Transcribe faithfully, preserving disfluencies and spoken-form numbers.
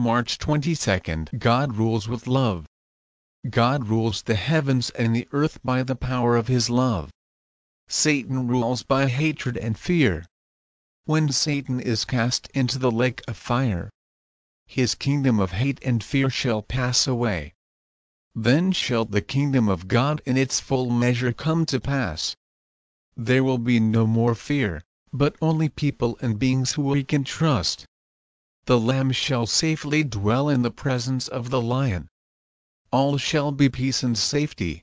March twenty-second. God rules with love. God rules the heavens and the earth by the power of his love. Satan rules by hatred and fear. When Satan is cast into the lake of fire, his kingdom of hate and fear shall pass away. Then shall the kingdom of God in its full measure come to pass. There will be no more fear, but only people and beings who we can trust. The Lamb shall safely dwell in the presence of the Lion. All shall be peace and safety.